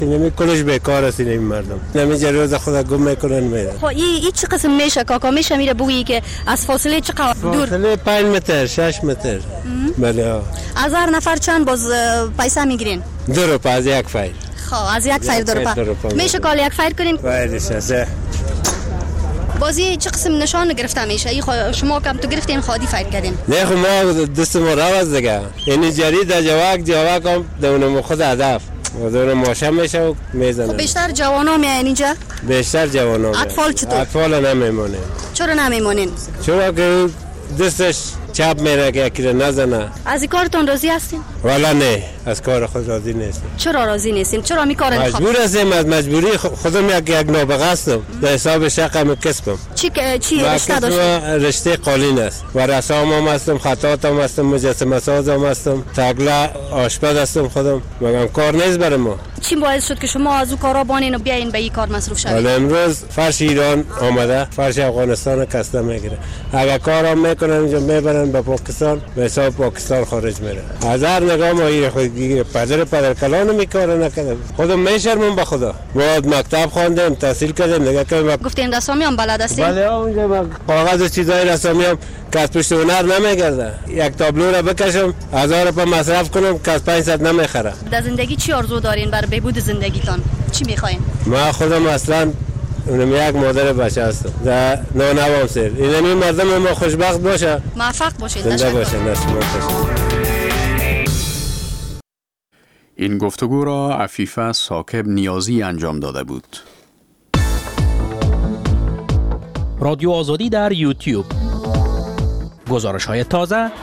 نمی کلش بیکار است این مردم، نمی روز خود گم میکنن میرن. خب این چه قسم میشه کاکا؟ میشه میره بگویی که از فاصله چقدر دور؟ فاصله 5 متر 6 متر. بله. از هر نفر چند باز پیسه میگیرین؟ 2 روپیه از یک فیر. خب از یک فیر 2 روپیه میشه کال یک فیر کنین؟ فیرش است. بازی چه قسم نشان گرفته میشه؟ این شما کم تو گرفتین خادی فیر کردین؟ نه خب ما دست ما راز دیگه. این جری در جواک هم دونم خود هدف. دونه ماشه میشه و میزنه. خب بیشتر جوانا میان اینجا؟ بیشتر جوانا. اطفال چطور؟ اطفال نمیمونه. چرا نمیمونین؟ چرا که دستش چپ میره که یکی رو نزنه. از این کارتون راضی هستین؟ والا نه، از کار خود راضی نیستم. چرا راضی نیستین؟ چرا می کار انتخاب؟ مجبور هستم، از مجبوری خودم یک نابغه هستم. در حساب شقم کسبم. چی رشته داشتین؟ رشته قالین است. و رسام هم هستم، خطاط هم هستم، مجسمه ساز هم هستم، تگلا آشپز هستم خودم. مگم کار نیست برای ما. چی باعث شد که شما از او کارا بانین و بیاین به این کار مصروف شوید؟ حالا امروز فرش ایران آمده، فرش افغانستان کسته میگیره. اگر کارام میکنن اینجا میبرن به پاکستان، به حساب پاکستان خارج میره. هزار نگاه ما این خود پدر کلان میکاره نکردم. خودم میشرمم به خدا. بعد مکتب خواندم، تحصیل کردم، نگاه که گفتین رسامی هم بلد هستین؟ بله اونجا کاغذ و چیزای رسامی هم که از پشت هنر نمیگرده. یک تابلو را بکشم 1000 روپیه مصرف کنم که از 500 نمیخره. در زندگی چی آرزو دارین برای بهبود زندگیتان؟ چی میخواین؟ ما خودم اصلا اونم یک مادر بچه هستم در نانوام سیر. این مردم ما خوشبخت باشه، موفق باشید، زنده باشه. این گفتگو را عفیفه ثاقب نیازی انجام داده بود. رادیو آزادی در یوتیوب. گزارش‌های تازه.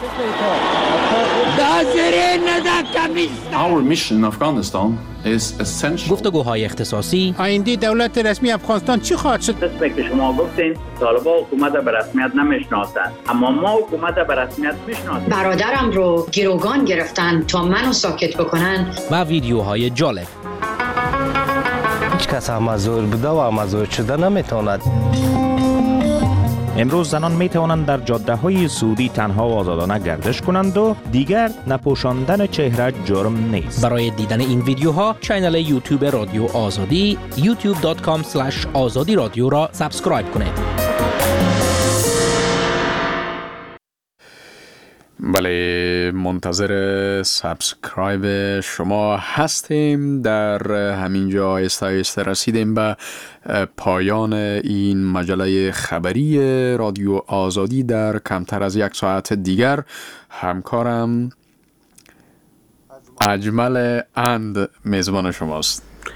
Our mission in Afghanistan is essential. گفتگوهای اختصاصی. آینده دولت رسمی افغانستان چی خواهد شد؟ قسمی که شما گفتین طالبان حکومت به رسمیت نمیشناسند، اما ما حکومت به رسمیت میشناسیم. برادرم رو گروگان گرفتن تا منو ساکت بکنن. و ویدیوهای جالب. هیچ کس مزور بوده و مزور شده نمیتواند. امروز زنان می توانند در جاده‌های سعودی تنها و آزادانه گردش کنند و دیگر نپوشاندن چهره جرم نیست. برای دیدن این ویدیوها کانال یوتیوب رادیو آزادی youtube.com/azadi رادیو را سابسکرایب کنید. بله، منتظر سابسکرایب شما هستیم. در همینجا آهسته رسیدیم به پایان این مجله خبری رادیو آزادی. در کمتر از یک ساعت دیگر همکارم اجمل اند میزبان شماست.